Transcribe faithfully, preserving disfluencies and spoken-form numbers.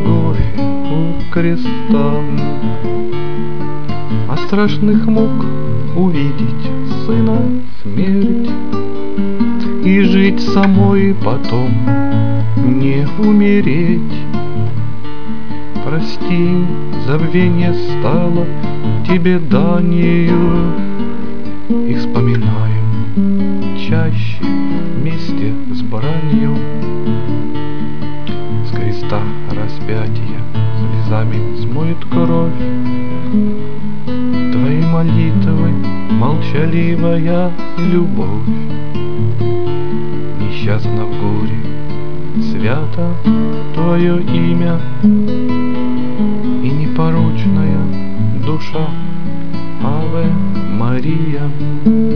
Голгофе у креста. От страшных мук увидеть Сына смерть и жить самой потом, не умереть. Прости, забвение стало тебе данью, и вспоминаем чаще вместе с бранью. С креста распятия слезами смоет кровь твои молитвы, молчаливая любовь. Несчастна в горе, свято твое имя, и непорочная душа. Аве Мария.